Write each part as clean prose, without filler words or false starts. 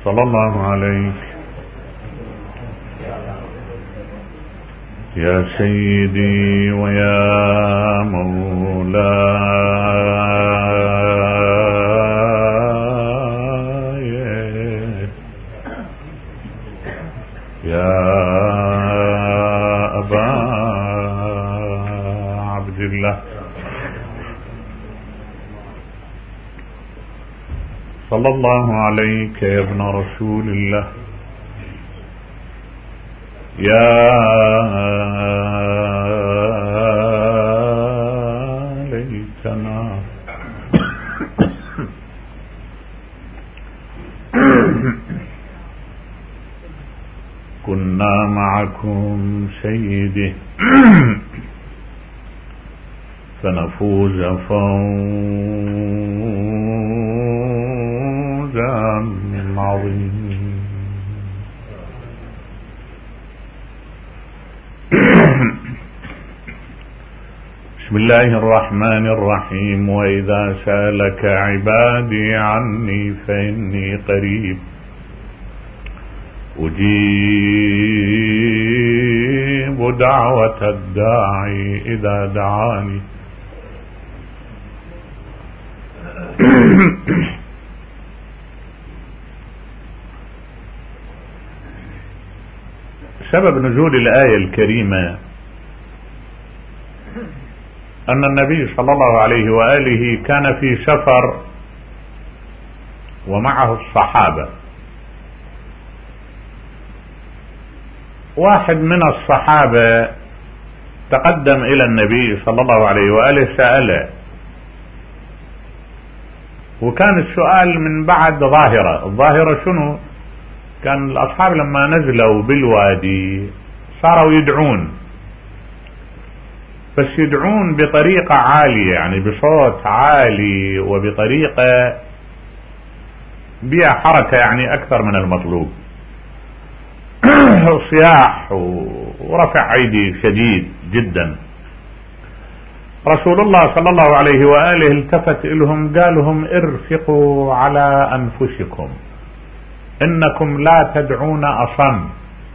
صلى الله عليك يا سيدي ويا مولاي يا أبا عبد الله صلى الله عليك يا ابن رسول الله يا ليتنا كنا معكم سيدي فنفوز فوزا عظيما. بسم الله الرحمن الرحيم. وإذا سألك عبادي عني فإني قريب أجيب دعوة الداعي إذا دعاني. سبب نزول الآية الكريمة أن النبي صلى الله عليه وآله كان في سفر ومعه الصحابة. واحد من الصحابة تقدم إلى النبي صلى الله عليه وآله سأله، وكان السؤال من بعد ظاهرة. الظاهرة شنو؟ كان الأصحاب لما نزلوا بالوادي صاروا يدعون، بس يدعون بطريقة عالية، يعني بصوت عالي وبطريقة بها حركة يعني أكثر من المطلوب، صياح ورفع أيدي شديد جدا. رسول الله صلى الله عليه وآله التفت إلهم قال لهم ارفقوا على أنفسكم إنكم لا تدعون أصم.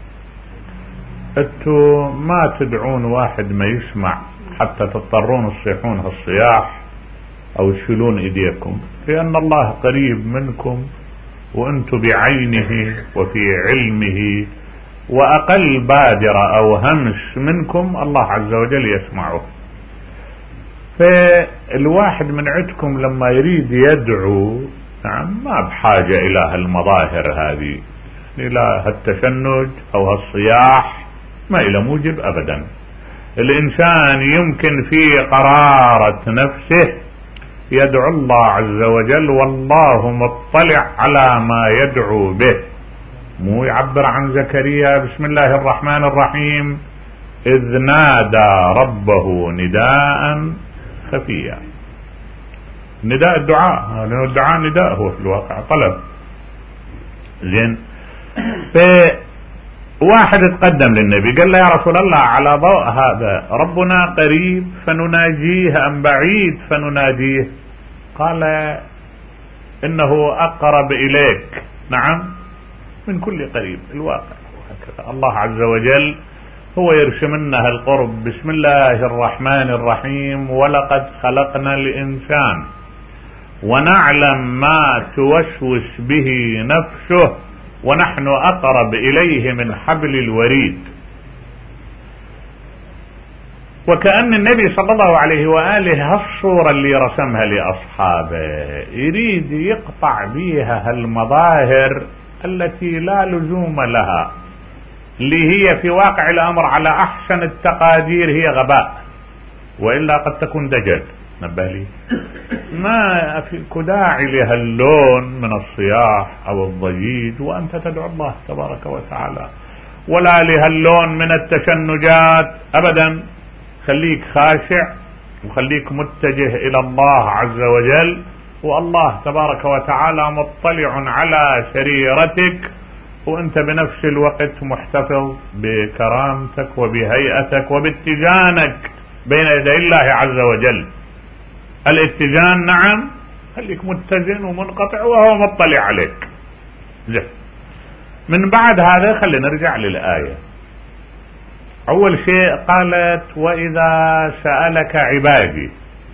انتوا ما تدعون واحد ما يسمع حتى تضطرون تصيحون هالصياح أو تشيلون إيديكم، لأن الله قريب منكم وأنتوا بعينه وفي علمه، وأقل بادرة أو همس منكم الله عز وجل يسمعه. فالواحد من عندكم لما يريد يدعو نعم ما بحاجة إلى هالمظاهر هذه، إلى هالتشنج أو هالصياح، ما إلى موجب أبدا. الإنسان يمكن في قرارة نفسه يدعو الله عز وجل والله مطلع على ما يدعو به. مو يعبر عن زكريا بسم الله الرحمن الرحيم إذ نادى ربه نداء خفيا. نداء الدعاء، لأن الدعاء نداء هو في الواقع طلب. زين، واحد تقدم للنبي قال له يا رسول الله على ضوء هذا ربنا قريب فنناجيه أم بعيد فنناديه؟ قال إنه أقرب إليك نعم من كل قريب. الواقع هكذا، الله عز وجل هو يرسم لنا القرب. بسم الله الرحمن الرحيم ولقد خلقنا الإنسان ونعلم ما توسوس به نفسه ونحن أقرب إليه من حبل الوريد. وكأن النبي صلى الله عليه وآله هالصورة اللي رسمها لأصحابه يريد يقطع بيها هالمظاهر التي لا لزوم لها، اللي هي في واقع الأمر على أحسن التقادير هي غباء، وإلا قد تكون دجل. نبه لي، ما في داعي لهاللون من الصياح أو الضجيج وأنت تدعو الله تبارك وتعالى، ولا لهاللون من التشنجات أبدا. خليك خاشع وخليك متجه إلى الله عز وجل، والله تبارك وتعالى مطلع على سريرتك، وأنت بنفس الوقت محتفظ بكرامتك وبهيئتك وباتجانك بين يدي الله عز وجل. الاتجان نعم، خليك متزن ومنقطع وهو مطلع عليك. زين. من بعد هذا خلينا نرجع للآية. أول شيء قالت وإذا سألك عبادي،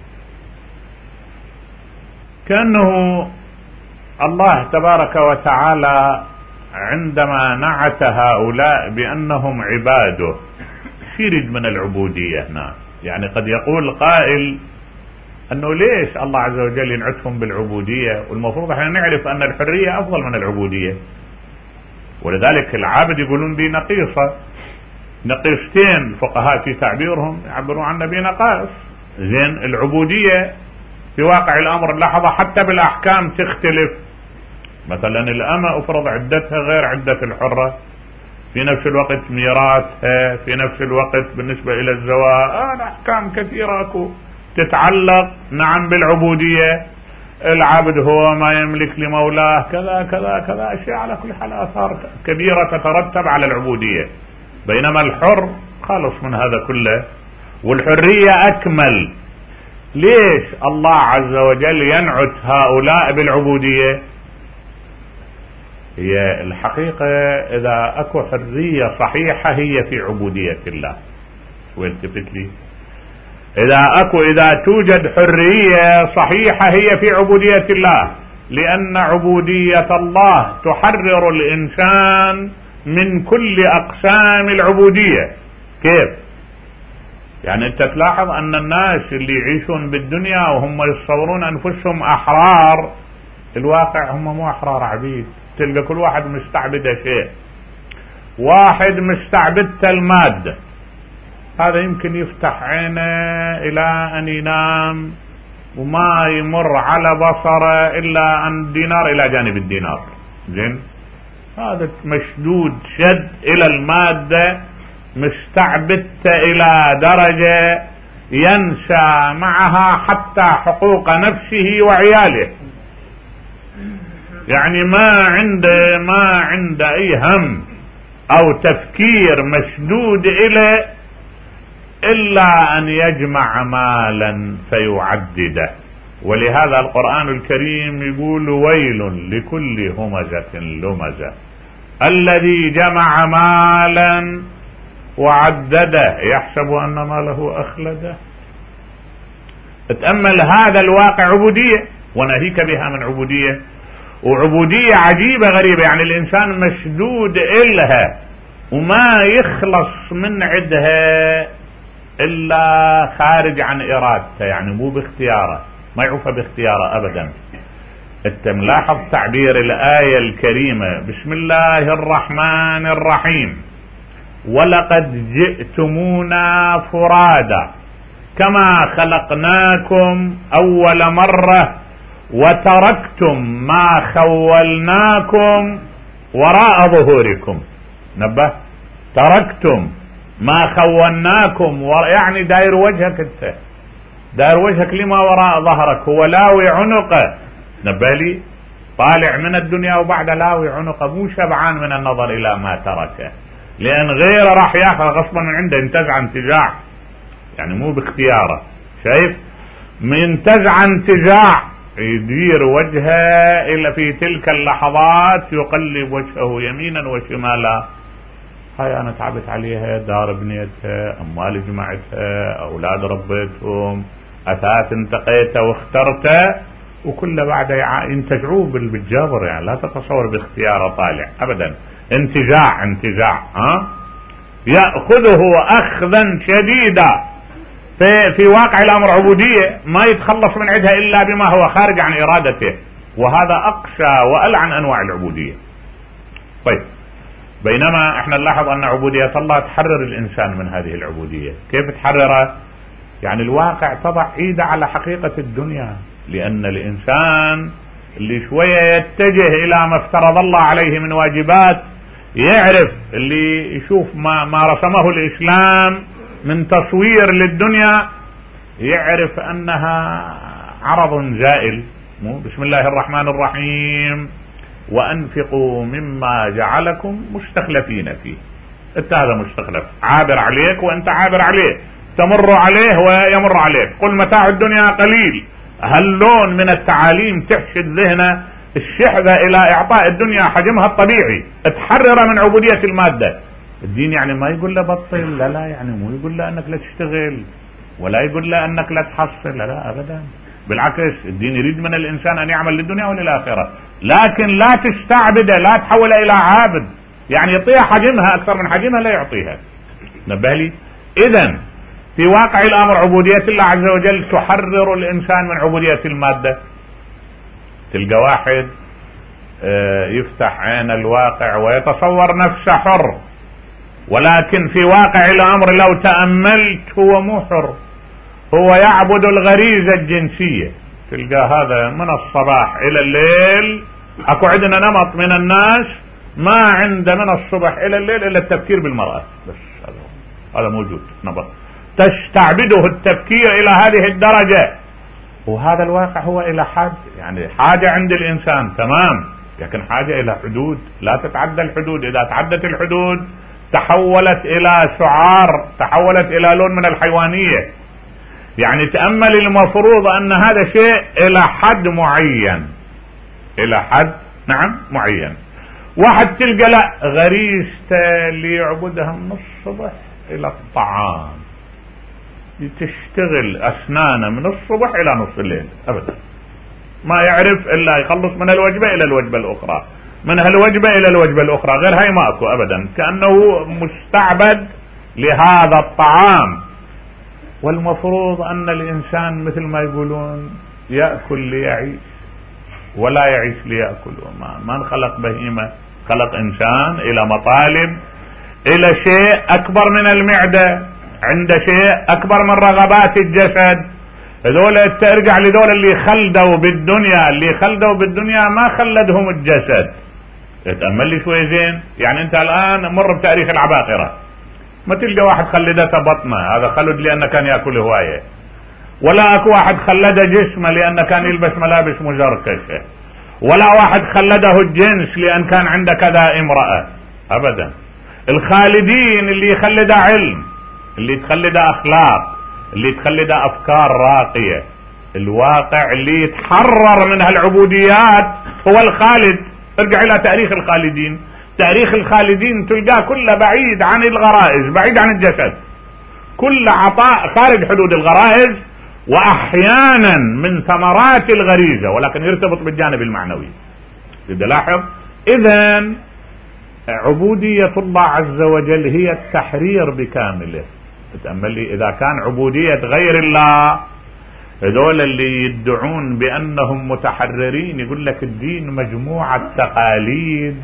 كأنه الله تبارك وتعالى عندما نعت هؤلاء بأنهم عباده يريد من العبودية هنا. يعني قد يقول قائل أنه ليش الله عز وجل ينعتهم بالعبودية، والمفروض احنا نعرف أن الحرية أفضل من العبودية، ولذلك العابد يقولون دي نقيصة، نقيصتين فقهاء في تعبيرهم يعبرون عنها بنقائص. زين العبودية في واقع الأمر اللحظة حتى بالأحكام تختلف، مثلا الأمة أفرض عدتها غير عدة الحرة، في نفس الوقت ميراثها، في نفس الوقت بالنسبة إلى الزواج أحكام كثيرة تتعلق نعم بالعبودية. العبد هو ما يملك لمولاه كذا كذا كذا أشياء، على كل حال آثار كبيرة تترتب على العبودية، بينما الحر خالص من هذا كله والحرية أكمل. ليش الله عز وجل ينعت هؤلاء بالعبودية؟ هي الحقيقة إذا أكو حرية صحيحة هي في عبودية الله. والتفت لي، إذا توجد حرية صحيحة هي في عبودية الله، لأن عبودية الله تحرر الإنسان من كل أقسام العبودية. كيف؟ يعني أنت تلاحظ أن الناس اللي يعيشون بالدنيا وهم يتصورون أنفسهم أحرار، الواقع هم مو أحرار، عبيد. تلقى كل واحد مستعبد شيء، واحد مستعبد المادة، هذا يمكن يفتح عينه إلى أن ينام وما يمر على بصره إلا أن دينار إلى جانب الدينار. زين، هذا مشدود شد إلى المادة، مستعبدت إلى درجة ينسى معها حتى حقوق نفسه وعياله. يعني ما عنده أي هم أو تفكير مشدود إليه إلا أن يجمع مالا فيعدده. ولهذا القرآن الكريم يقول ويل لكل همزة لمزة الذي جمع مالا وعدده يحسب أن ماله أخلده. اتأمل هذا الواقع، عبودية وناهيك بها من عبودية، وعبودية عجيبة غريبة. يعني الإنسان مشدود إلها وما يخلص من عدها إلا خارج عن إرادته، يعني مو باختياره، ما يعوف باختياره أبدا. انت ملاحظ تعبير الآية الكريمة بسم الله الرحمن الرحيم ولقد جئتمونا فرادا كما خلقناكم أول مرة وتركتم ما خولناكم وراء ظهوركم. نبه، تركتم ما خولناكم يعني داير وجهك، انت داير وجهك لما وراء ظهرك، هو لاوي عنقه. نبه لي، طالع من الدنيا وبعد لاوي عنقه، مو شبعان من النظر إلى ما تركه، لأن غيره راح ياخذ غصبا من عنده، انتزع انتزاع، يعني مو باختياره. شايف؟ منتزع انتزاع، يدير وجهه إلا في تلك اللحظات يقلب وجهه يمينا وشمالا. هاي أنا تعبت عليها، دار بنيتها، أموال جمعتها، أولاد ربيتهم، أثاث انتقيته واخترته، وكله بعد ينتزعوه بالجبر. يعني لا تتصور باختياره طالع أبدا، انتزاع يأخذه أخذا شديدا. في واقع الأمر عبودية ما يتخلص من عندها إلا بما هو خارج عن إرادته، وهذا أقسى وألعن أنواع العبودية. طيب، بينما احنا نلاحظ أن عبودية الله تحرر الإنسان من هذه العبودية. كيف تحرره؟ يعني الواقع تضع إيده على حقيقة الدنيا، لأن الإنسان اللي شوية يتجه إلى ما افترض الله عليه من واجبات، يعرف اللي يشوف ما رسمه الإسلام من تصوير للدنيا، يعرف أنها عرض زائل. بسم الله الرحمن الرحيم وأنفقوا مما جعلكم مستخلفين فيه. انت هذا مستخلف، عابر عليك وانت عابر عليه، تمر عليه ويمر عليك. قل متاع الدنيا قليل، هاللون من التعاليم تحشد ذهنه الشحذة الى اعطاء الدنيا حجمها الطبيعي، تحرر من عبودية المادة. الدين يعني ما يقول له بطل، لا يعني مو يقول له انك لا تشتغل، ولا يقول له انك لا تحصل، لا ابدا. بالعكس الدين يريد من الانسان ان يعمل للدنيا وللاخرة، لكن لا تستعبده، لا تحوله الى عابد، يعني يعطيها حجمها اكثر من حجمها لا يعطيها. نبه لي. اذا في واقع الامر عبودية الله عز وجل تحرر الانسان من عبودية المادة. تلقى واحد يفتح عين الواقع ويتصور نفسه حر، ولكن في واقع الامر لو تأملت هو مو حر، هو يعبد الغريزة الجنسية. تلقى هذا من الصباح الى الليل، اكو عندنا نمط من الناس ما عنده من الصبح الى الليل الا التفكير بالمرأة بس، هذا موجود نمط تستعبده التفكير الى هذه الدرجة. وهذا الواقع هو الى حد، يعني حاجة عند الانسان تمام، لكن حاجة الى حدود لا تتعدى الحدود. اذا تعدت الحدود تحولت الى سعار، تحولت الى لون من الحيوانية. يعني تأمل، المفروض ان هذا شيء الى حد معين، الى حد نعم معين. واحد تلقى لا غريزته اللي يعبدها من الصبح الى الطعام، تشتغل اسنانه من الصبح الى نصف الليل ابدا، ما يعرف الا يخلص من الوجبة الى الوجبة الاخرى، من هالوجبة الى الوجبة الاخرى، غير هاي ما اكو ابدا، كأنه مستعبد لهذا الطعام. والمفروض ان الانسان مثل ما يقولون يأكل ليعيش ولا يعيش ليأكل. ما نخلق بهيمة، خلق انسان الى مطالب، الى شيء اكبر من المعدة، عند شيء اكبر من رغبات الجسد. هذول ترجع لدول اللي خلدوا بالدنيا، اللي خلدوا بالدنيا ما خلدهم الجسد. اتأمل لي شوي زين. يعني انت الان مر بتاريخ العباقرة، ما تلقى واحد خلدته بطنه، هذا خلد لانه كان ياكل هواية، ولا اكو واحد خلده جسمه لانه كان يلبس ملابس مزركشة، ولا واحد خلده الجنس لان كان عنده كذا امرأة ابدا. الخالدين اللي يخلد علم، اللي تخلد اخلاق، اللي تخلد افكار راقية، الواقع اللي يتحرر من هالعبوديات هو الخالد. ارجع الى تاريخ الخالدين، تاريخ الخالدين تلقاه كله بعيد عن الغرائز، بعيد عن الجسد، كل عطاء خارج حدود الغرائز، واحيانا من ثمرات الغريزة، ولكن يرتبط بالجانب المعنوي. بدي لاحظ. اذا عبودية الله عز وجل هي التحرير بكامله. تتأمل لي، اذا كان عبودية غير الله، هذول اللي يدعون بانهم متحررين، يقول لك الدين مجموعة تقاليد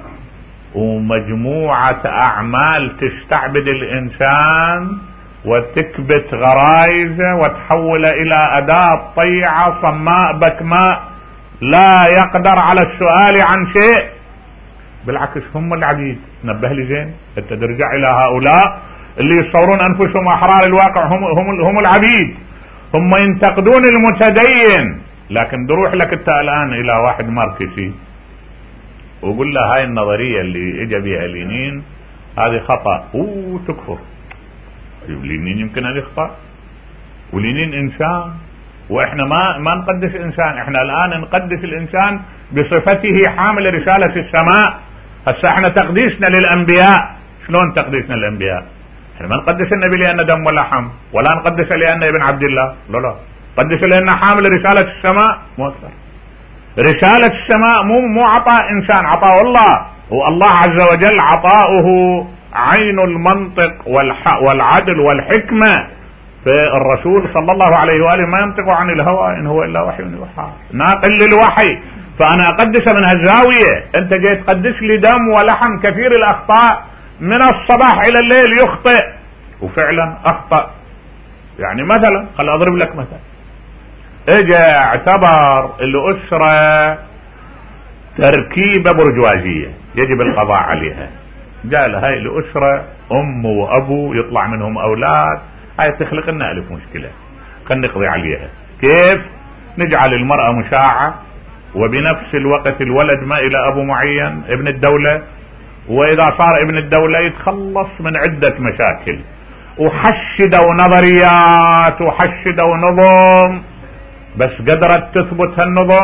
ومجموعة اعمال تستعبد الانسان وتكبت غرائزه وتحوله الى اداة طيعة صماء بكماء لا يقدر على السؤال عن شيء. بالعكس هم العبيد. نبه لي زين، انت ترجع الى هؤلاء اللي يصورون انفسهم احرار الواقع، هم العبيد، هم ينتقدون المتدين. لكن تروح لك انت الان الى واحد ماركسي وقول له هاي النظرية اللي اجى بها لينين هذه خطأ، تكفر. لينين يمكن ان يخطأ، ولينين انسان، واحنا ما نقدس انسان، احنا الان نقدس الانسان بصفته حامل رسالة السماء. هسه احنا تقديسنا للانبياء، شلون تقديسنا للانبياء؟ احنا ما نقدس النبي لانه دم ولحم، ولا نقدسه لانه ابن عبد الله، لا نقدسه لانه حامل رسالة السماء، مو اكثر. رسالة السماء مو عطاء انسان، عطاء الله، والله عز وجل عطاؤه عين المنطق والعدل والحكمة. فالرسول صلى الله عليه وآله ما ينطق عن الهوى إن هو إلا وحي يوحى، ناقل للوحي. فأنا أقدس من هالزاوية. أنت جاي تقدس لي دم ولحم كثير الأخطاء، من الصباح إلى الليل يخطئ، وفعلا أخطأ. يعني مثلا خل أضرب لك مثلا، اجى اعتبر الأسرة تركيبة برجوازية يجب القضاء عليها، قال هاي الأسرة أم وأبو يطلع منهم أولاد، هاي تخلق لنا ألف مشكلة، خلينا نقضي عليها. كيف؟ نجعل المرأة مشاعة، وبنفس الوقت الولد ما إلى أبو معين ابن الدولة، وإذا صار ابن الدولة يتخلص من عدة مشاكل، وحشدوا نظريات وحشدوا نظم، بس قدرت تثبت هالنظم؟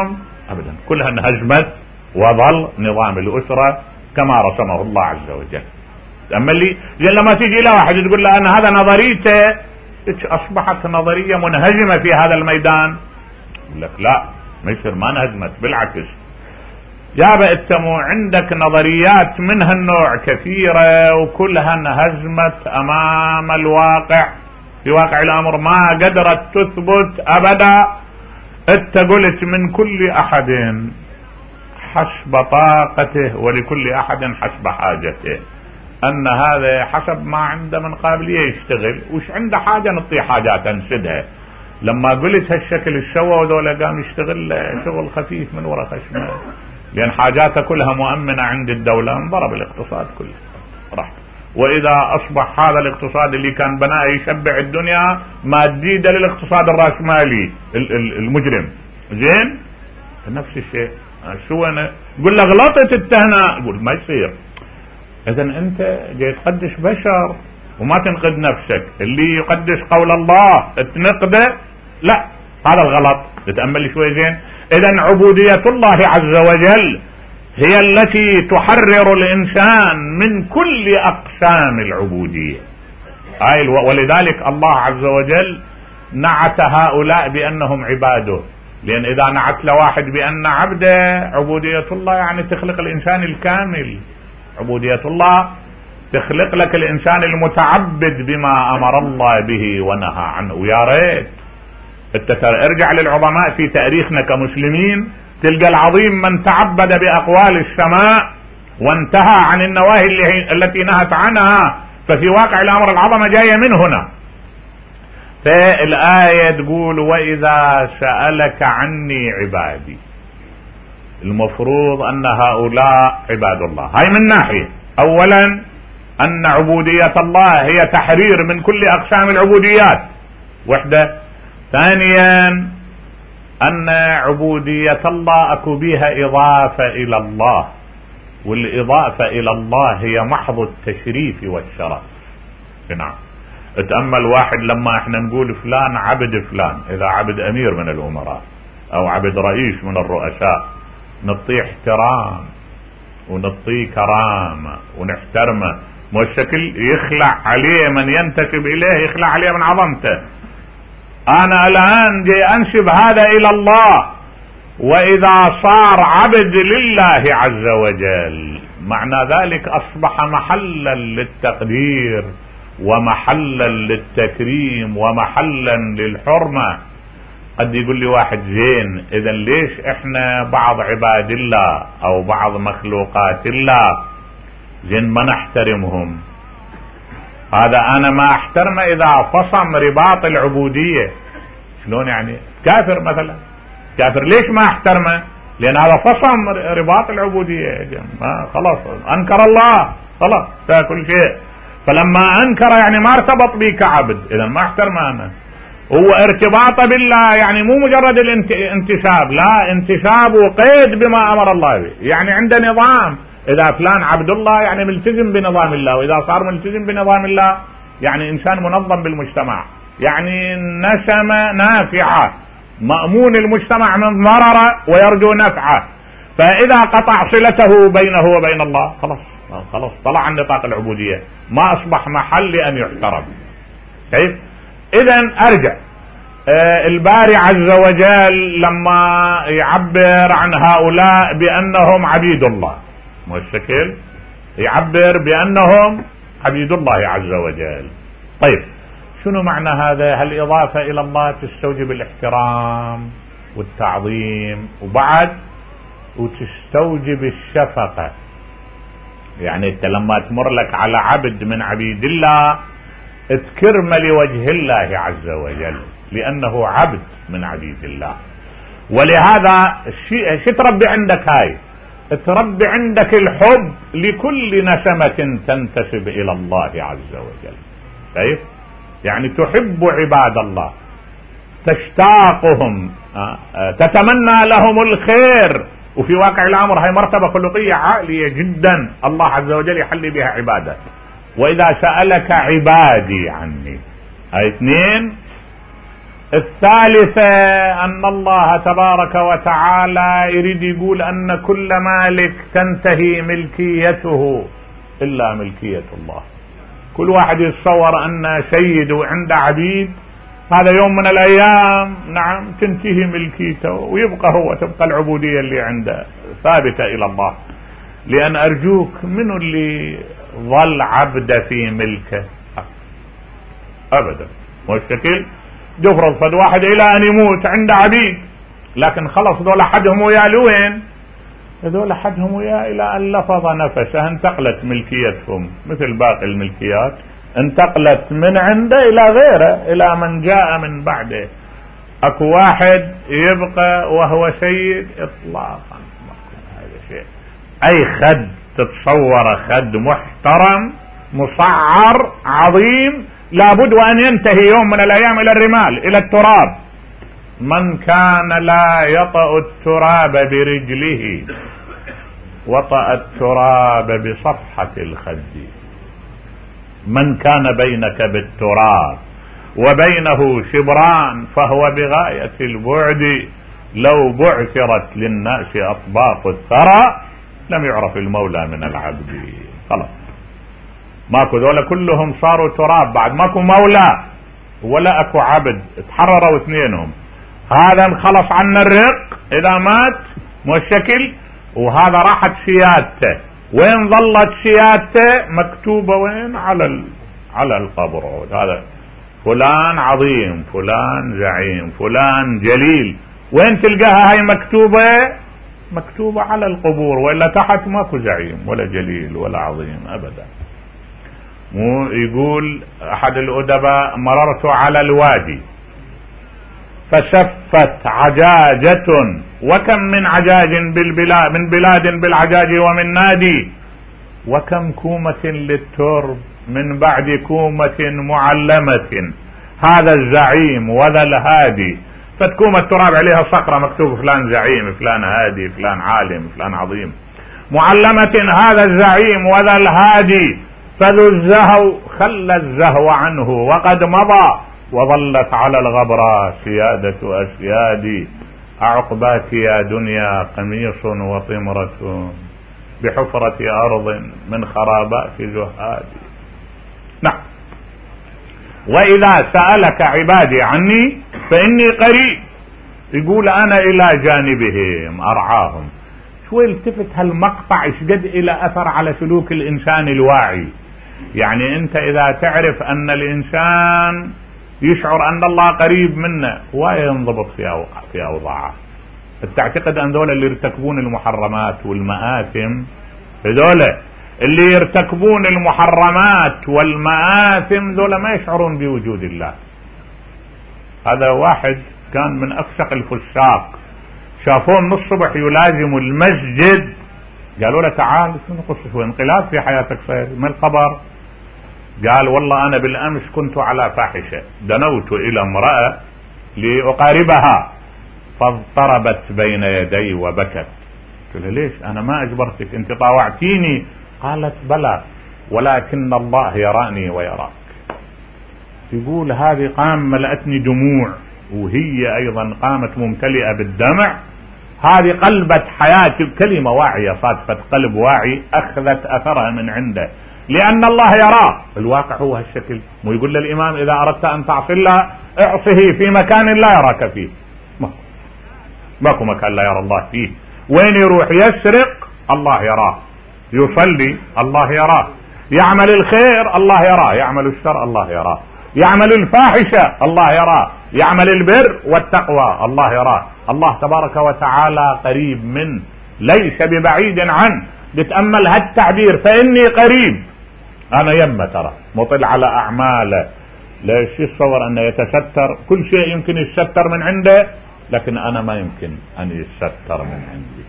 أبدا، كلها انهزمت وظل نظام الأسرة كما رسمه الله عز وجل. تأمل لي، لأن لما تيجي إلى واحد تقول له أنا هذا نظريته، أصبحت نظرية منهزمة في هذا الميدان. يقول لك لا، ما يصير، ما انهزمت، بالعكس يا بأتمو عندك نظريات من هالنوع كثيرة وكلها انهزمت أمام الواقع. في واقع الأمر ما قدرت تثبت أبدا. انت قلت من كل أحد حسب طاقته ولكل أحد حسب حاجته، أن هذا حسب ما عنده من قابلية يشتغل، وش عنده حاجة نعطيه حاجات نسدها. لما قلت هالشكل الشوى وذولا قام يشتغل شغل خفيف من وراء خشمه، لأن حاجاته كلها مؤمنة عند الدولة، انضرب الاقتصاد كله راح. وإذا أصبح هذا الاقتصاد اللي كان بناء يشبع الدنيا مادية للاقتصاد الرأسمالي المجرم، زين نفس الشيء. شو أنا قل له غلطت التهنى، يقول ما يصير. إذا أنت جاي تقدس بشر وما تنقد نفسك. اللي يقدس قول الله تنقده، لا، هذا الغلط. تتأمل شوي زين. إذا عبودية الله عز وجل هي التي تحرر الإنسان من كل أقسام العبودية. ولذلك الله عز وجل نعت هؤلاء بأنهم عباده، لأن إذا نعت لواحد بأن عبده، عبودية الله يعني تخلق الإنسان الكامل. عبودية الله تخلق لك الإنسان المتعبد بما أمر الله به ونهى عنه. ويا ريت ارجع للعظماء في تاريخنا كمسلمين، تلقى العظيم من تعبد بأقوال السماء وانتهى عن النواهي التي نهت عنها. ففي واقع الأمر العظمة جاية من هنا. فالآية تقول وإذا سألك عني عبادي، المفروض أن هؤلاء عباد الله. هاي من ناحية. أولا أن عبودية الله هي تحرير من كل أقسام العبوديات، وحدة. ثانيا أن عبودية الله أكو بها إضافة إلى الله، والإضافة إلى الله هي محض التشريف والشرف. نعم. اتأمل واحد لما احنا نقول فلان عبد فلان، إذا عبد أمير من الأمراء أو عبد رئيس من الرؤساء، نعطيه احترام ونعطيه كرامة ونحترمه، مو الشكل يخلع عليه من ينتسب إليه، يخلع عليه من عظمته. أنا الآن جاي أنسب هذا إلى الله، وإذا صار عبد لله عز وجل معنى ذلك أصبح محلا للتقدير ومحلا للتكريم ومحلا للحرمة. قد يقول لي واحد زين، إذا ليش إحنا بعض عباد الله أو بعض مخلوقات الله زين ما نحترمهم؟ هذا أنا ما أحترمه إذا فصم رباط العبودية. شلون يعني؟ كافر مثلا، كافر ليش ما أحترمه؟ لأن هذا فصم رباط العبودية. خلاص أنكر الله، خلاص كل شيء. فلما أنكر يعني ما ارتبط بي كعبد، إذا ما أحترمه أنا. هو ارتباطه بالله يعني مو مجرد الانتساب، لا، انتساب وقيد بما أمر الله به. يعني عنده نظام، إذا فلان عبد الله يعني ملتزم بنظام الله، وإذا صار ملتزم بنظام الله يعني إنسان منظم بالمجتمع، يعني نسمة نافعة، مأمون المجتمع من ضرر ويرجو نفعه. فإذا قطع صلته بينه وبين الله خلاص طلع عن نطاق العبودية، ما أصبح محل لأن يحترم. كيف؟ إذن أرجع، الباري عز وجل لما يعبر عن هؤلاء بأنهم عبيد الله، مو الشكل يعبر بأنهم عبيد الله عز وجل. طيب شنو معنى هذا؟ هالإضافة إلى الله تستوجب الاحترام والتعظيم، وبعد وتستوجب الشفقة. يعني انت لما تمر لك على عبد من عبيد الله تكرم لوجه الله عز وجل، لأنه عبد من عبيد الله. ولهذا شو تربي عندك؟ هاي تربي عندك الحب لكل نسمة تنتسب إلى الله عز وجل. كيف؟ يعني تحب عباد الله، تشتاقهم، تتمنى لهم الخير. وفي واقع الأمر هاي مرتبة خلقية عالية جدا الله عز وجل يحلي بها عباده. وإذا سألك عبادي عني، هاي اثنين الثالثة أن الله تبارك وتعالى يريد يقول أن كل مالك تنتهي ملكيته إلا ملكية الله. كل واحد يتصور أن سيده عنده عبيد، هذا يوم من الأيام نعم تنتهي ملكيته ويبقى هو، تبقى العبودية اللي عنده ثابتة إلى الله. لأن أرجوك، منو اللي ظل عبد في ملكه؟ أبدا. والشكل يفرض فد واحد إلى أن يموت عنده عبيد، لكن خلص دول حدهم وياه لوين؟ هذول حدهم وياه إلى أن لفظ نفسه، انتقلت ملكيتهم مثل باقي الملكيات، انتقلت من عنده إلى غيره، إلى من جاء من بعده. أكو واحد يبقى وهو سيد إطلاقا. هذا شيء، أي خد تتصور خد محترم مصعر عظيم لابد وأن ينتهي يوم من الأيام إلى الرمال، إلى التراب. من كان لا يطأ التراب برجله وطأ التراب بصفحة الخد. من كان بينك بالتراب وبينه شبران فهو بغاية البعد. لو بعثرت للناس أطباق الثرى لم يعرف المولى من العبد. خلاص، ماكو ذولا كلهم صاروا تراب، بعد ماكو مولى ولا اكو عبد، تحرروا اثنينهم. هذا انخلص عنا الرق اذا مات مشكل، وهذا راحت سيادته. وين ظلت سيادته؟ مكتوبة وين؟ على القبر. هذا فلان عظيم، فلان زعيم، فلان جليل. وين تلقاها هاي مكتوبة؟ مكتوبة على القبور، وإلا تحت ماكو زعيم ولا جليل ولا عظيم أبدا. مو يقول أحد الأدباء: مررت على الوادي فشفت عجاجة، وكم من عجاج بالبلاد، من بلاد بالعجاج ومن نادي، وكم كومة للترب من بعد كومة معلمة، هذا الزعيم وذا الهادي. فتكومة التراب عليها صقرة مكتوب فلان زعيم، فلان هادي، فلان عالم، فلان عظيم. معلمة هذا الزعيم وذا الهادي، فذو الزهو خلى الزهو عنه وقد مضى، وظلت على الغبراء سيادة أسيادي. أعقباك يا دنيا قميص وطمرة، بحفرة أرض من خرابات زهادي. نعم. وإذا سألك عبادي عني فإني قريب. يقول أنا إلى جانبهم أرعاهم. شوي التفت هالمقطع شقد إلى أثر على سلوك الإنسان الواعي. يعني أنت إذا تعرف أن الإنسان يشعر أن الله قريب منه وينضبط في أوضاعه. تعتقد أن ذولا اللي يرتكبون المحرمات والمآثم، ذولا اللي يرتكبون المحرمات والمآثم ذولا ما يشعرون بوجود الله. هذا واحد كان من أفسق الفساق، شافوه من الصبح يلازم المسجد، قالوا له تعال شنو قصة انقلاب في حياتك صاير من الخبر؟ قال والله أنا بالأمس كنت على فاحشة، دنوت إلى امرأة لأقاربها فاضطربت بين يدي وبكت. قلت له ليش؟ أنا ما أجبرتك، أنت طاوعتيني. قالت بلى، ولكن الله يراني ويراك. يقول هذه قام ملأتني دموع، وهي أيضا قامت ممتلئة بالدمع. هذه قلبت حياتي، كلمة واعية، صادفة قلب واعي أخذت أثرها من عنده، لأن الله يراه. الواقع هو هالشكل. ويقول للإمام إذا أردت أن تعصي الله اعصه في مكان لا يراك فيه. ماكو مكان لا يرى الله فيه. وين يروح يسرق الله يراه، يصلي الله يراه، يعمل الخير الله يراه، يعمل الشر الله يراه، يعمل الفاحشة الله يراه، يعمل البر والتقوى الله يراه. الله تبارك وتعالى قريب منه، ليس ببعيد عنه. بتأمل هالتعبير فإني قريب، أنا يم ترى مطل على أعماله. ليش يتصور أنه يتستر؟ كل شيء يمكن يتستر من عنده، لكن أنا ما يمكن أن يتستر من عندي.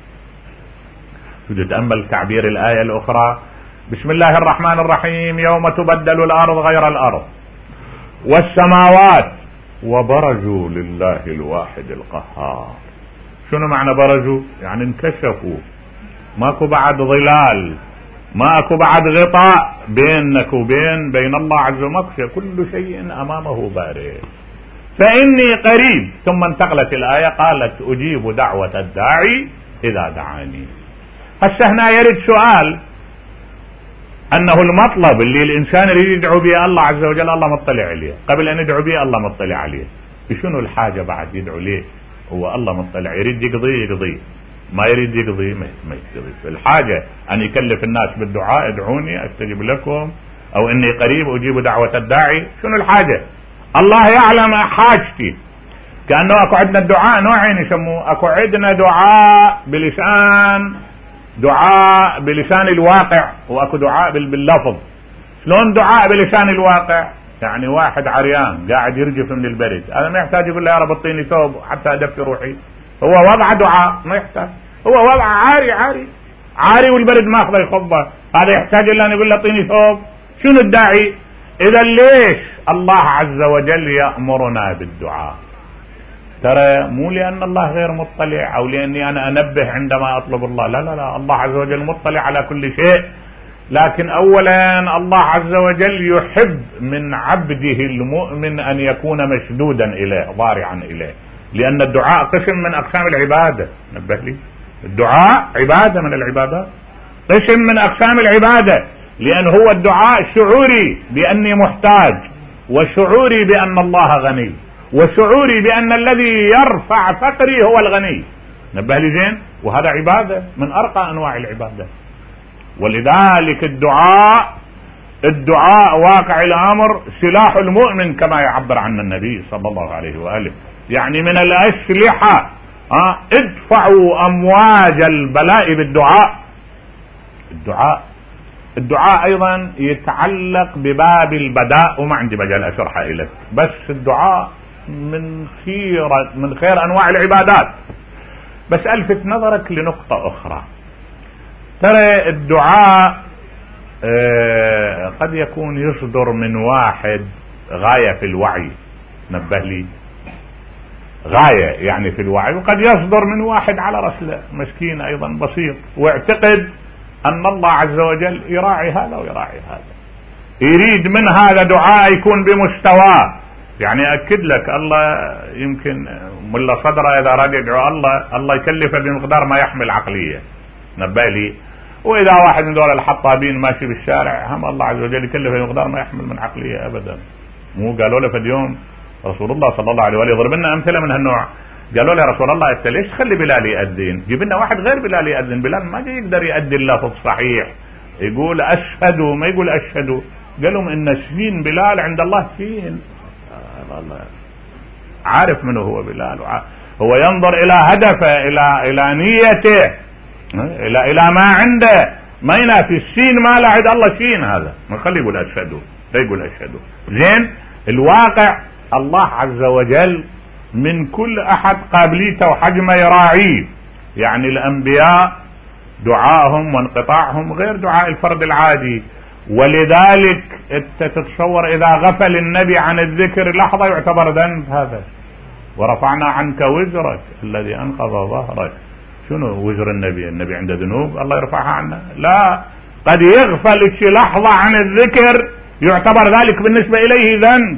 تتأمل تعبير الآية الأخرى: بسم الله الرحمن الرحيم، يوم تبدل الأرض غير الأرض والسماوات وبرزوا لله الواحد القهار. شنو معنى برزوا؟ يعني انكشفوا، ماكو بعد ظلال، ماكو بعد غطاء بينك وبين الله عز وجل، كل شيء أمامه بارز. فإني قريب. ثم انتقلت الآية قالت أجيب دعوة الداعي إذا دعاني. هسه هنا يرد سؤال، أنه المطلب اللي الإنسان يريد يدعو به الله عز وجل الله مطلع عليه، قبل أن يدعو به الله مطلع عليه، شنو الحاجة بعد يدعو ليه؟ هو الله مطلع، يريد يقضي، ما يريد يقضي ما يقضي. الحاجة أن يكلف الناس بالدعاء، ادعوني أستجب لكم، أو إني قريب أجيب دعوة الداعي. شنو الحاجة؟ الله يعلم حاجتي. كأنه أكو عندنا الدعاء نوعين يسموه، أكو عندنا دعاء بلسان الواقع، واكو دعاء باللفظ. شلون دعاء بلسان الواقع؟ يعني واحد عريان قاعد يرجف من البرد، هذا ما يحتاج يقول له يا رب اعطيني ثوب حتى ادفي روحي، هو وضع دعاء ما يحتاج، هو وضع عاري والبرد ما اخذ يخبه، هذا يحتاج الا ان يقول له اعطيني ثوب؟ شنو الداعي؟ اذا ليش الله عز وجل يأمرنا بالدعاء؟ ترى مو لأن الله غير مطلع أو لأني أنا أنبه عندما أطلب الله، لا، الله عز وجل مطلع على كل شيء. لكن أولا الله عز وجل يحب من عبده المؤمن أن يكون مشدودا إليه ضارعا إليه، لأن الدعاء قسم من أقسام العبادة. نبه لي، الدعاء عبادة من العبادات، قسم من أقسام العبادة، لأن هو الدعاء شعوري بأني محتاج، وشعوري بأن الله غني، وشعوري بأن الذي يرفع فقري هو الغني. نبه لي زين، وهذا عبادة من أرقى أنواع العبادة. ولذلك الدعاء واقع الأمر سلاح المؤمن كما يعبر عنه النبي صلى الله عليه وآله، يعني من الأسلحة. ادفعوا أمواج البلاء بالدعاء. الدعاء أيضا يتعلق بباب البداء، وما عندي مجال أشرحه لك، بس الدعاء من خير أنواع العبادات. بس ألفت نظرك لنقطة أخرى، ترى الدعاء قد يكون يصدر من واحد غاية في الوعي، نبه لي، غاية يعني في الوعي، وقد يصدر من واحد على رسله مسكين أيضا بسيط، واعتقد أن الله عز وجل يراعي هذا ويراعي هذا، يريد من هذا دعاء يكون بمستواه. يعني أكد لك الله يمكن ملا صدره إذا راد يدعو الله يكلفه بمقدار ما يحمل عقلية، نبه لي. وإذا واحد من دول الحطابين ماشي بالشارع هم الله عز وجل يكلفه بمقدار ما يحمل من عقلية أبدا. مو قالوا له في اليوم رسول الله صلى الله عليه وآله يضرب لنا أمثلة من هالنوع، قالوا له يا رسول الله أنت ليش تخلي بلال يأذن؟ جيب لنا واحد غير بلال يأذن. بلال ما يقدر يؤدي اللفظ صحيح، يقول أشهد ما يقول أشهد. قالوا إن سين بلال عند الله سين، الله عارف منه هو بلال، هو ينظر إلى هدفه، إلى نيته، إلى ما عنده، ما ينافي السين ما لا عند الله سين، هذا ما خلي يقول أشهد، لا يقول أشهد. زين، الواقع الله عز وجل من كل أحد قابليته وحجمه يراعيه. يعني الأنبياء دعائهم وانقطاعهم غير دعاء الفرد العادي، ولذلك انت تتصور إذا غفل النبي عن الذكر لحظة يعتبر ذنب هذا. ورفعنا عنك وزرك الذي أنقض ظهرك. شنو وزر النبي؟ النبي عنده ذنوب الله يرفعها عنه؟ لا، قد يغفل لحظة عن الذكر يعتبر ذلك بالنسبة إليه ذنب.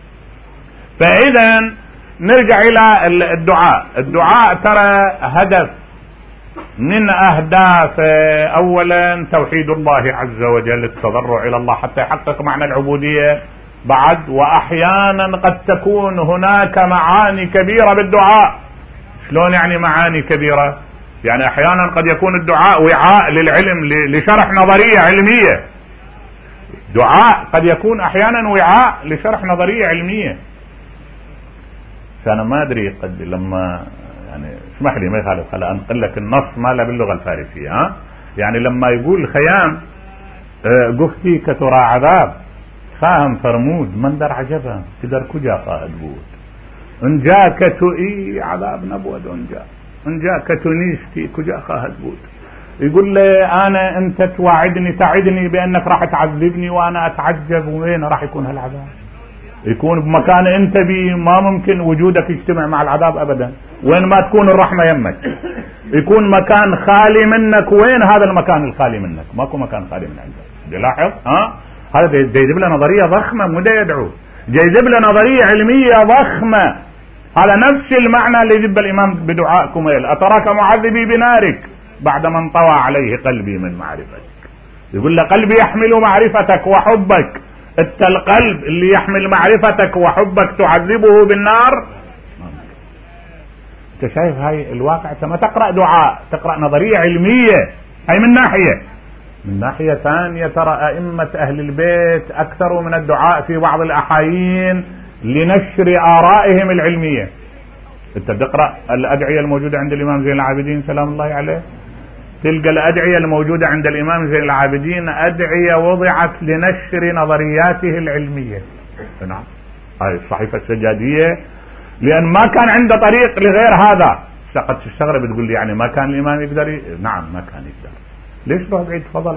فإذا نرجع إلى الدعاء ترى هدف من أهداف أولا توحيد الله عز وجل، التضرع إلى الله حتى يحقق معنى العبودية بعد. وأحيانا قد تكون هناك معاني كبيرة بالدعاء. شلون يعني معاني كبيرة؟ يعني أحيانا قد يكون الدعاء وعاء للعلم، لشرح نظرية علمية. دعاء قد يكون أحيانا وعاء لشرح نظرية علمية. فأنا ما أدري قد لما يعني اسمح لي ما يخالف، خلا أنقل لك النص ما له باللغة الفارسية. يعني لما يقول خيام قفتي كترى عذاب فاهم فرمود من در عجبا تدر كجا قائد بود ان جاك تؤي عذاب نبود ان جاك تنيستي كجا قائد بود. يقول لي أنا أنت تعدني بأنك راح تعذبني وأنا أتعجب وين راح يكون هالعذاب. يكون بمكان أنت بي ما ممكن وجودك يجتمع مع العذاب أبدا، وين ما تكون الرحمة يمك. يكون مكان خالي منك، وين هذا المكان الخالي منك؟ ماكو مكان خالي من عندك. لاحظ هذا يجيب له نظرية ضخمة، مو يدعو جايب له نظرية علمية ضخمة. هذا نفس المعنى اللي يجب الإمام بدعاء كميل: أتراك معذبي بنارك بعدما انطوى عليه قلبي من معرفتك. يقول له قلبي يحمل معرفتك وحبك، انت القلب اللي يحمل معرفتك وحبك تعذبه بالنار. انت شايف هاي الواقع؟ ما تقرأ دعاء، تقرأ نظرية علمية. هاي من ناحية. من ناحية ثانية ترى أئمة أهل البيت أكثر من الدعاء في بعض الأحايين لنشر آرائهم العلمية. انت تقرأ الأدعية الموجودة عند الإمام زين العابدين سلام الله عليه، تلقى الأدعية الموجودة عند الإمام زين العابدين أدعية وضعت لنشر نظرياته العلمية. نعم، هاي الصحيفة السجادية، لأن ما كان عنده طريق لغير هذا. قد تستغرب تقول لي يعني ما كان الإمام يقدر؟ نعم ما كان يقدر. ليش تروح بعيد؟ تفضل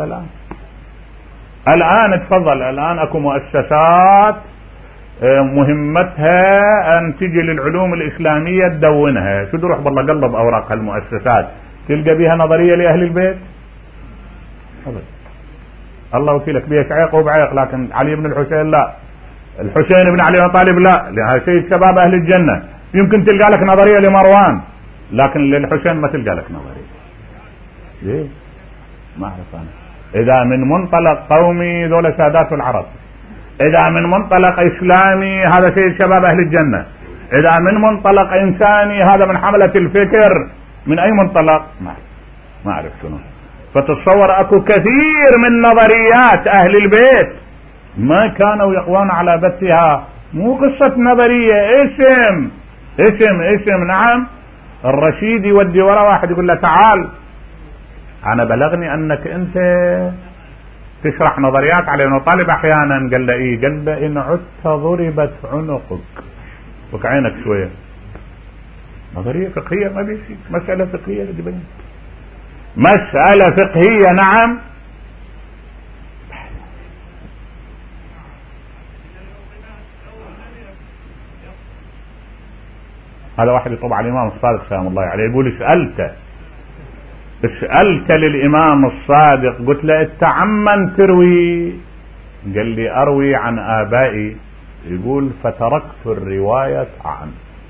الآن تفضل. الآن أكو مؤسسات مهمتها أن تجي للعلوم الإسلامية تدونها. شو تروح بالله قلب أوراق هالمؤسسات تلقى بها نظرية لأهل البيت؟ الله وكيلك بها عيق وبعيق، لكن علي بن الحسين لا، الحسين بن علي بن طالب لا، لها سيد شباب أهل الجنة. يمكن تلقى لك نظرية لمروان، لكن للحسين ما تلقى لك نظرية. ليه؟ ما أعرف أنا. إذا من منطلق قومي ذولا سادات العرب، إذا من منطلق إسلامي هذا سيد شباب أهل الجنة، إذا من منطلق إنساني هذا من حملة الفكر. من أي منطلق؟ ما أعرف شنو. فتصور أكو كثير من نظريات أهل البيت ما كانوا يقوون على بثها. مو قصة نظرية، اسم. نعم، الرشيد يودي ورا واحد يقول له تعال أنا بلغني أنك أنت تشرح نظريات على أنه طالب أحيانا. قال له إيه؟ قال له إن عدت ضربت عنقك. وكعينك شوية. نظرية فقهية ما بيشي، مسألة فقهية لدبين. مسألة فقهية. نعم. هذا واحد يطبع على الإمام الصادق سلام الله عليه يقول سألت للإمام الصادق، قلت له انت عمن تروي؟ قال لي أروي عن آبائي. يقول فتركت الرواية عنه.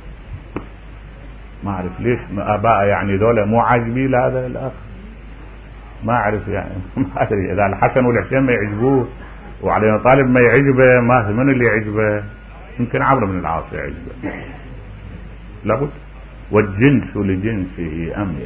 ما أعرف ليش آباء يعني ذولا مو عاجبين لهذا الأخ. ما أعرف يعني ما أدري إذا الحسن والحسين ما يعجبوه وعلي طالب ما يعجبه، ما من اللي يعجبه؟ يمكن عمرو بن العاص يعجبه. لابد. والجنس لجنسه أميل.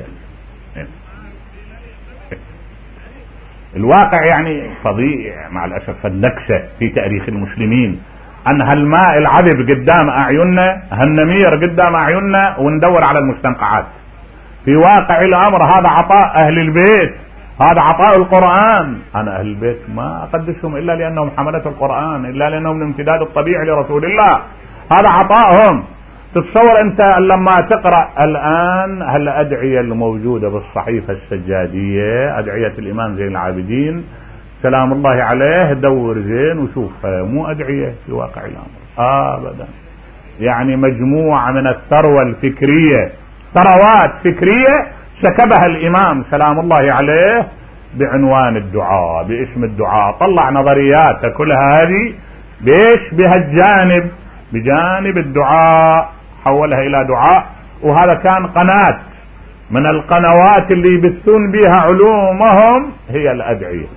الواقع يعني فظيع مع الأسف. النكسة في تاريخ المسلمين أن هالماء العذب قدام أعيننا، هالنمير قدام أعيننا، وندور على المستنقعات. في واقع الأمر هذا عطاء أهل البيت، هذا عطاء القرآن. أنا أهل البيت ما أقدسهم إلا لأنهم حملة القرآن، إلا لأنهم الامتداد الطبيعي لرسول الله. هذا عطائهم. تتصور أنت لما تقرأ الآن هالأدعية الموجودة بالصحيفة السجادية، أدعية الإمام زين العابدين سلام الله عليه، دور زين وشوف، مو أدعية في واقع الأمر أبدا. يعني مجموعة من الثروة الفكرية، ثروات فكرية سكبها الإمام سلام الله عليه بعنوان الدعاء، باسم الدعاء. طلع نظريات كلها هذه بإيش؟ بهالجانب، بجانب الدعاء، حولها إلى دعاء. وهذا كان قناة من القنوات اللي يبثون بها علومهم هي الأدعية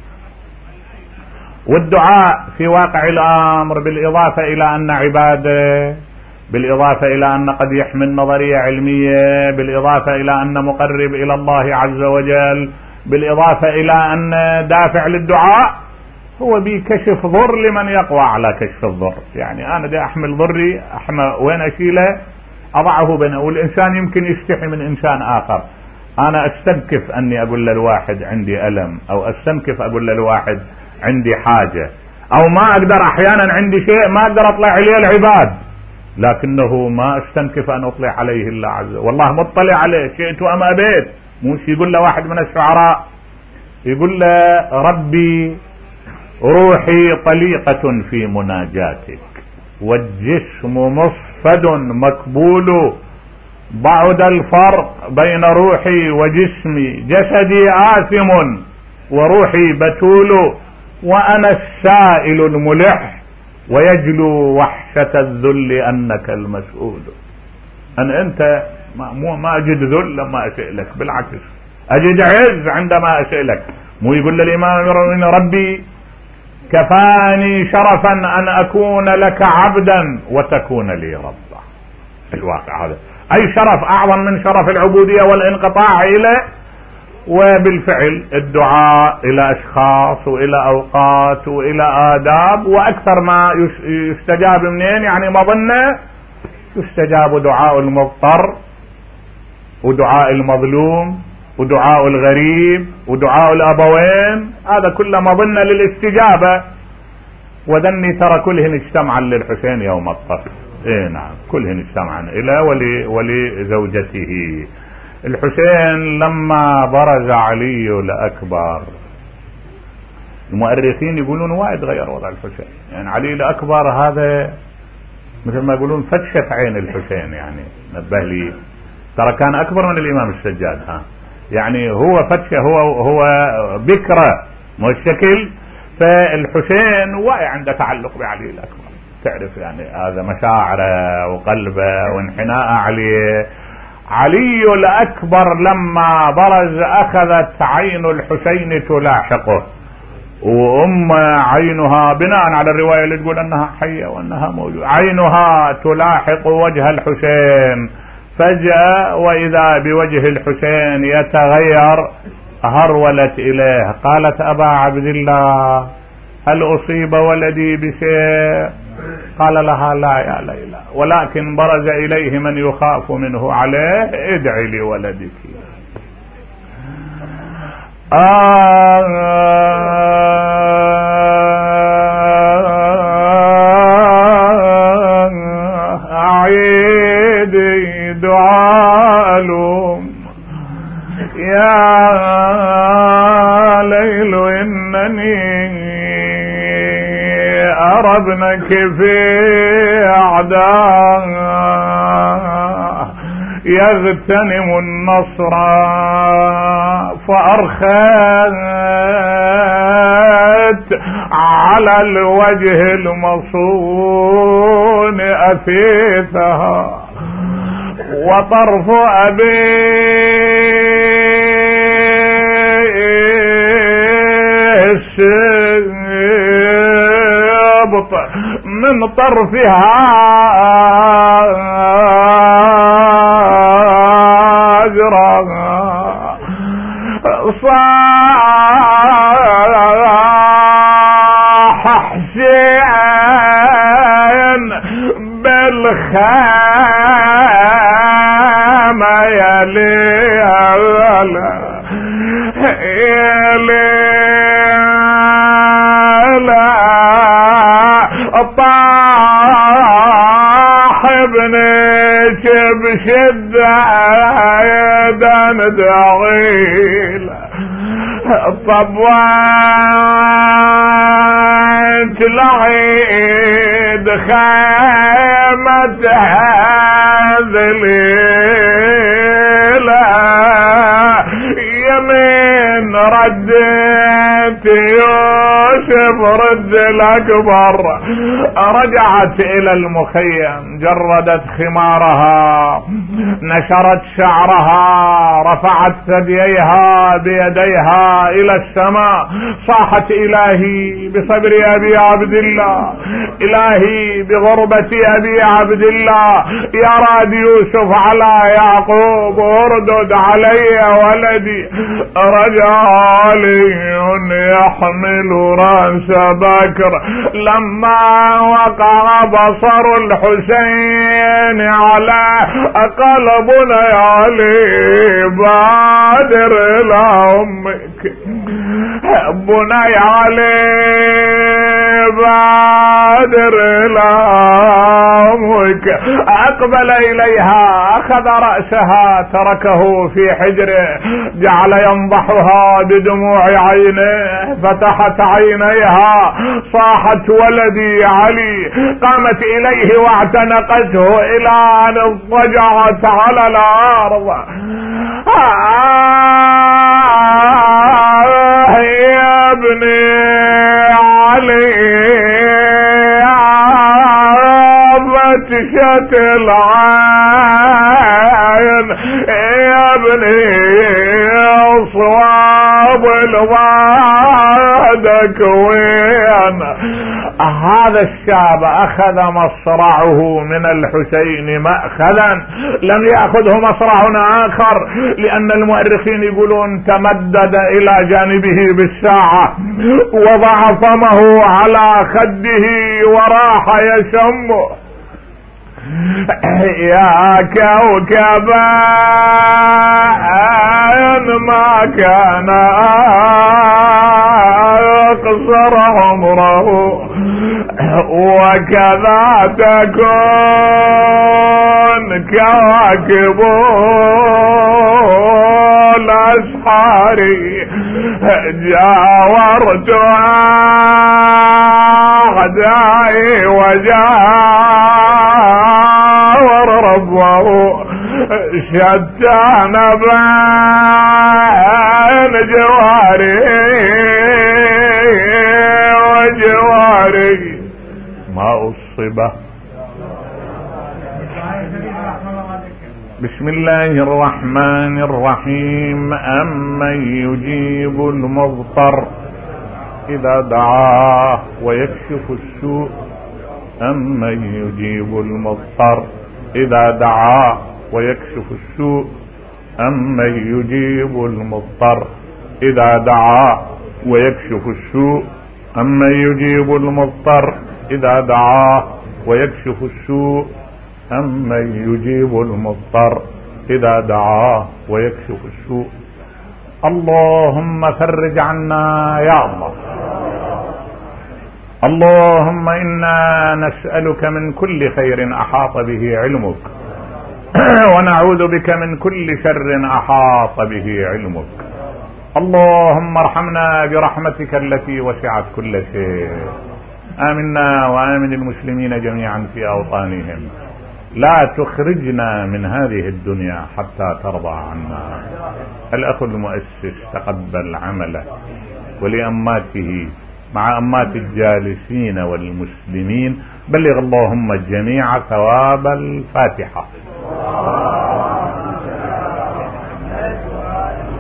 والدعاء في واقع الأمر. بالإضافة إلى أن عبادة، بالإضافة إلى أن قد يحمل نظرية علمية، بالإضافة إلى أن مقرب إلى الله عز وجل، بالإضافة إلى أن دافع للدعاء، هو بكشف ضر لمن يقوى على كشف الضر. يعني أنا دي أحمل ضري، وين أشيله؟ أضعه بينه. والإنسان يمكن يستحي من إنسان آخر. أنا أستنكف أني أقول للواحد عندي ألم، أو أستنكف أقول للواحد عندي حاجة، أو ما أقدر أحيانا عندي شيء ما أقدر أطلع عليه العباد، لكنه ما أستنكف أن أطلع عليه الله عز وجل. والله مطلع عليه شئت أم أبيت. مش يقول له واحد من الشعراء، يقول له ربي روحي طليقة في مناجاتك، والجسم مصفد مكبول، بعد الفرق بين روحي وجسمي، جسدي آثم وروحي بتول، وأنا السائل الملح ويجلو وحشة الذل أنك المسؤول. أنت ما أجد ذل لما أسألك، بالعكس أجد عز عندما أسألك. مو يقول للإمام ربي كفاني شرفا أن أكون لك عبدا وتكون لي ربا. الواقع هذا أي شرف أعظم من شرف العبودية والانقطاع إليه. وبالفعل الدعاء إلى أشخاص وإلى أوقات وإلى آداب، وأكثر ما يستجاب منين؟ يعني مظنة يستجاب دعاء المضطر ودعاء المظلوم ودعاء الغريب ودعاء الأبوين، هذا كله مظنة للاستجابة. وذني ترى كلهن اجتمعا للحسين يوم الطرف. نعم كلهن اجتمعا إلى ولزوجته. الحسين لما برز علي الأكبر، المؤرخين يقولون وايد غير وضع الحسين. يعني علي الأكبر هذا مثل ما يقولون فتشة عين الحسين، يعني نبه لي ترى كان أكبر من الإمام السجاد. يعني هو فتشة، هو بكرة مو الشكل. فالحسين واعي عنده تعلق بعلي الأكبر، تعرف يعني هذا مشاعره وقلبه وانحناء عليه. علي الأكبر لما برز أخذت عين الحسين تلاحقه، عينها بناء على الرواية اللي تقول أنها حية وأنها موجودة، عينها تلاحق وجه الحسين. فجأة وإذا بوجه الحسين يتغير، هرولت إليه قالت أبا عبد الله هل أصيب ولدي بشيء؟ قال لها لا يا ليلى، ولكن برز إليه من يخاف منه عليه، ادعي لولدك. أعيدي دعاء الأم يا ليل إنني أرى ابنك في أعداء يغتنم النصر فأرخت على الوجه المصون أثيثها وطرف أبي السبط من طرفها أجرى صاح حسين بالخامة يليها طاح ابنك بشدة ايضا دعيل طبعت العيد خيمة هذا الليلة يمين ردت يوسف رد الأكبر رجعت إلى المخيم جردت خمارها نشرت شعرها رفعت ثدييها بيديها إلى السماء صاحت إلهي بصبر أبي عبد الله إلهي بغربة أبي عبد الله يا راد يوسف على يعقوب اردد علي ولدي رجع علي يحمل رأس بكر لما وقع بصر الحسين على قلبنا يا علي بادر إلى أمك بني علي بادر إلى أمك أقبل إليها أخذ رأسها تركه في حجره جعل ينضحها بدموع عينه فتحت عينيها صاحت ولدي علي قامت إليه واعتنقته إلى أن اضطجعت على الأرض يا ابني علي ريشة العين يا ابني صواب الوادك وين. هذا الشاب اخذ مصرعه من الحسين مأخذا، لم يأخذه مصرع اخر، لان المؤرخين يقولون تمدد الى جانبه بالساعة وضع فمه على خده وراح يشمه. يا كوكبا ما كان يقصر عمره وكذا تكون كواكب الأسحار. جاورت أعدائي وجاور ربه، شتان بين جواري وجواري ما أصبه. بسم الله الرحمن الرحيم. أمن يجيب المضطر إذا دعاه ويكشف السوء. أمن يجيب المضطر إذا دعاه ويكشف السوء. أمن يجيب المضطر إذا دعاه ويكشف السوء. أمن يجيب المضطر إذا دعاه ويكشف السوء. أمن يجيب المضطر إذا دعاه ويكشف السوء. اللهم فرج عنا يا الله. اللهم إنا نسألك من كل خير أحاط به علمك، ونعوذ بك من كل شر أحاط به علمك. اللهم ارحمنا برحمتك التي وسعت كل شيء. آمنا وآمن المسلمين جميعا في أوطانهم. لا تخرجنا من هذه الدنيا حتى ترضى عنا. الأخ المؤسس تقبل عمله، ولأماته مع أمات الجالسين والمسلمين بلغ اللهم الجميع ثواب الفاتحة.